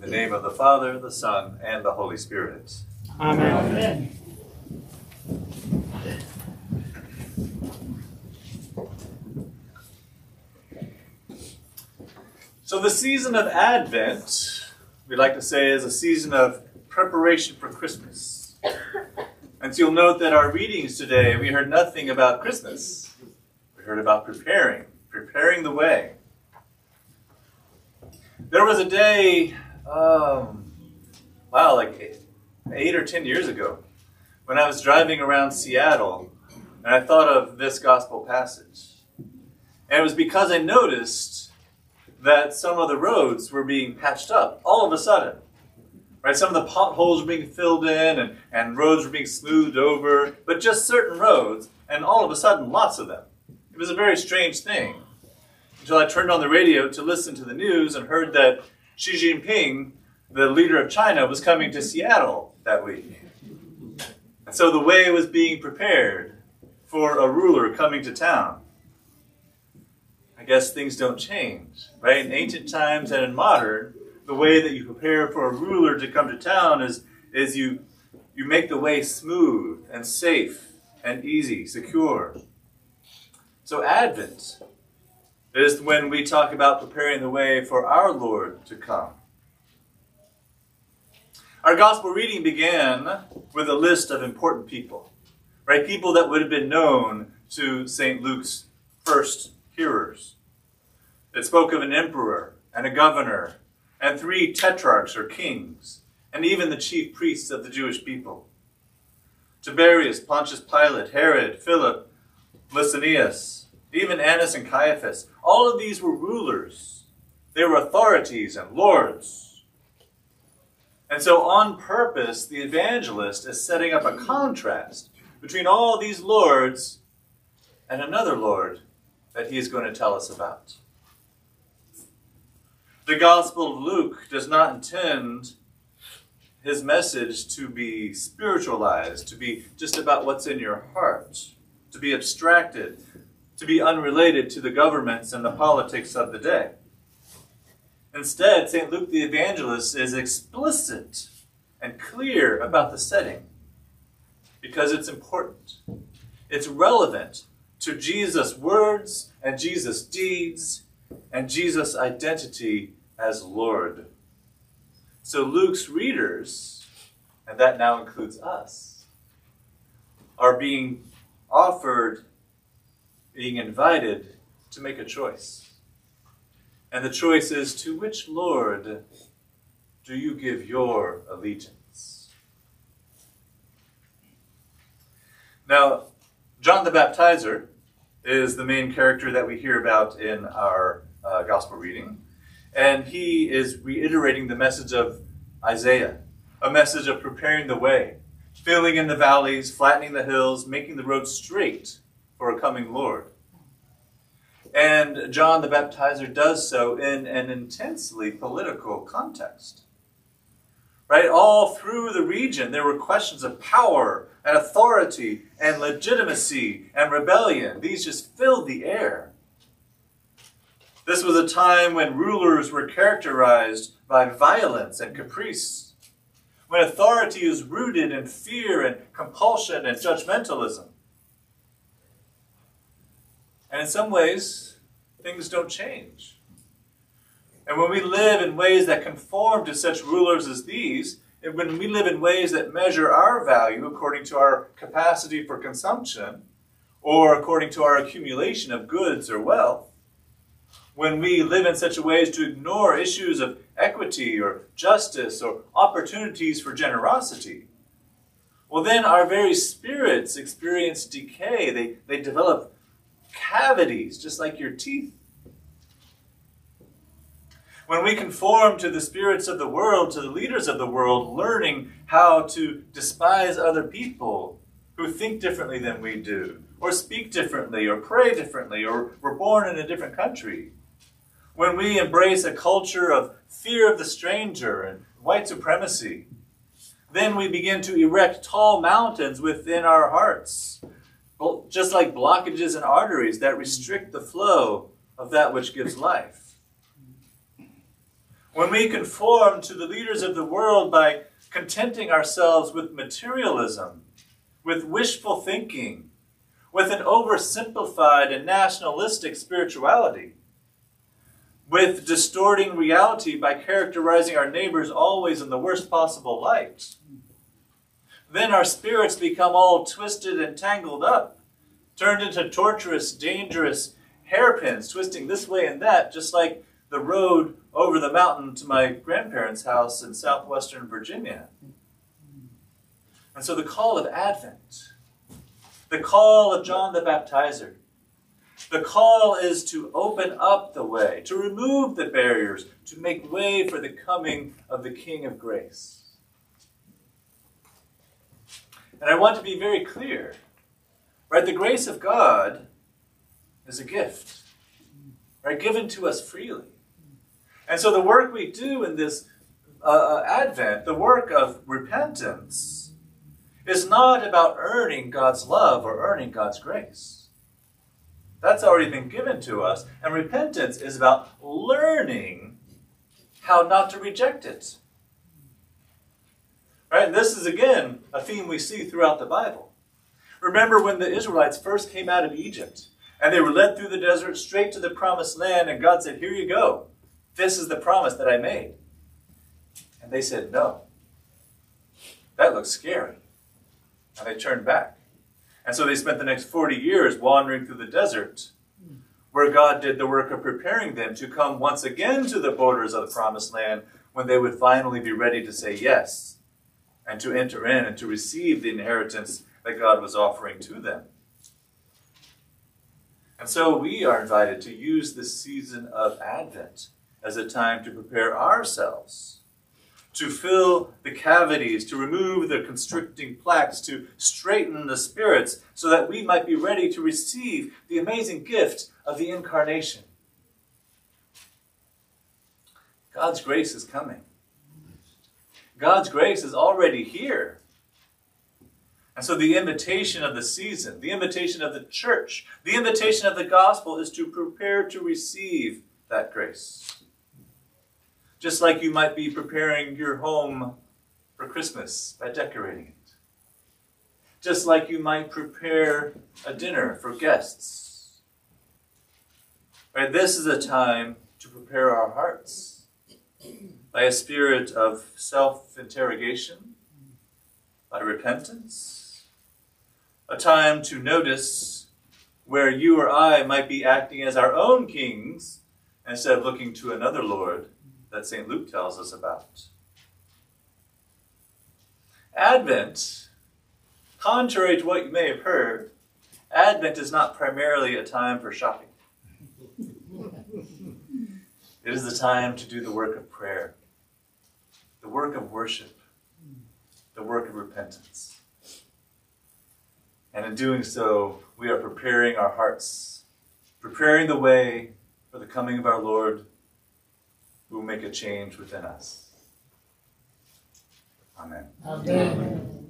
In the name of the Father, the Son, and the Holy Spirit. Amen. Amen. So the season of Advent, we like to say, is a season of preparation for Christmas. And so you'll note that our readings today, we heard nothing about Christmas. We heard about preparing the way. There was a day, like 8 or 10 years ago, when I was driving around Seattle, and I thought of this gospel passage. And it was because I noticed that some of the roads were being patched up all of a sudden. Right? Some of the potholes were being filled in and roads were being smoothed over, but just certain roads, and all of a sudden, lots of them. It was a very strange thing until I turned on the radio to listen to the news and heard that Xi Jinping, the leader of China, was coming to Seattle that week. And so the way was being prepared for a ruler coming to town. I guess things don't change, right? In ancient times and in modern, the way that you prepare for a ruler to come to town is you make the way smooth and safe and easy, secure. So Advent is when we talk about preparing the way for our Lord to come. Our gospel reading began with a list of important people, right? People that would have been known to St. Luke's first hearers. It spoke of an emperor and a governor and 3 tetrarchs or kings, and even the chief priests of the Jewish people. Tiberius, Pontius Pilate, Herod, Philip, Lysanias, even Annas and Caiaphas. All of these were rulers. They were authorities and lords. And so on purpose, the evangelist is setting up a contrast between all these lords and another Lord that he is going to tell us about. The Gospel of Luke does not intend his message to be spiritualized, to be just about what's in your heart, to be abstracted, to be unrelated to the governments and the politics of the day. Instead, St. Luke the Evangelist is explicit and clear about the setting because it's important. It's relevant to Jesus' words and Jesus' deeds and Jesus' identity as Lord. So Luke's readers, and that now includes us, are being invited to make a choice. And the choice is, to which Lord do you give your allegiance? Now, John the Baptizer is the main character that we hear about in our gospel reading. And he is reiterating the message of Isaiah, a message of preparing the way, filling in the valleys, flattening the hills, making the road straight for a coming Lord. And John the Baptizer does so in an intensely political context. Right? All through the region, there were questions of power and authority and legitimacy and rebellion. These just filled the air. This was a time when rulers were characterized by violence and caprice, when authority is rooted in fear and compulsion and judgmentalism. And in some ways, things don't change. And when we live in ways that conform to such rulers as these, and when we live in ways that measure our value according to our capacity for consumption, or according to our accumulation of goods or wealth, when we live in such a way as to ignore issues of equity or justice or opportunities for generosity, well then our very spirits experience decay. They develop cavities, just like your teeth. When we conform to the spirits of the world, to the leaders of the world, learning how to despise other people who think differently than we do, or speak differently, or pray differently, or were born in a different country. When we embrace a culture of fear of the stranger and white supremacy, then we begin to erect tall mountains within our hearts, just like blockages and arteries that restrict the flow of that which gives life. When we conform to the leaders of the world by contenting ourselves with materialism, with wishful thinking, with an oversimplified and nationalistic spirituality, with distorting reality by characterizing our neighbors always in the worst possible light, then our spirits become all twisted and tangled up, turned into torturous, dangerous hairpins, twisting this way and that, just like the road over the mountain to my grandparents' house in southwestern Virginia. And so the call of Advent, the call of John the Baptizer, the call is to open up the way, to remove the barriers, to make way for the coming of the King of Grace. And I want to be very clear, right? The grace of God is a gift, right? Given to us freely. And so the work we do in this Advent, the work of repentance, is not about earning God's love or earning God's grace. That's already been given to us. And repentance is about learning how not to reject it. Right? And this is, again, a theme we see throughout the Bible. Remember when the Israelites first came out of Egypt, and they were led through the desert straight to the promised land, and God said, here you go. This is the promise that I made. And they said, no. That looks scary. And they turned back. And so they spent the next 40 years wandering through the desert, where God did the work of preparing them to come once again to the borders of the promised land, when they would finally be ready to say yes, and to enter in and to receive the inheritance that God was offering to them. And so we are invited to use this season of Advent as a time to prepare ourselves, to fill the cavities, to remove the constricting plaques, to straighten the spirits, so that we might be ready to receive the amazing gift of the Incarnation. God's grace is coming. God's grace is already here. And so the invitation of the season, the invitation of the church, the invitation of the gospel is to prepare to receive that grace. Just like you might be preparing your home for Christmas by decorating it. Just like you might prepare a dinner for guests. Right? This is a time to prepare our hearts by a spirit of self-interrogation, by repentance, a time to notice where you or I might be acting as our own kings instead of looking to another Lord that St. Luke tells us about. Advent, contrary to what you may have heard, Advent is not primarily a time for shopping. It is the time to do the work of prayer, the work of worship, the work of repentance. And in doing so, we are preparing our hearts, preparing the way for the coming of our Lord, who will make a change within us. Amen. Amen.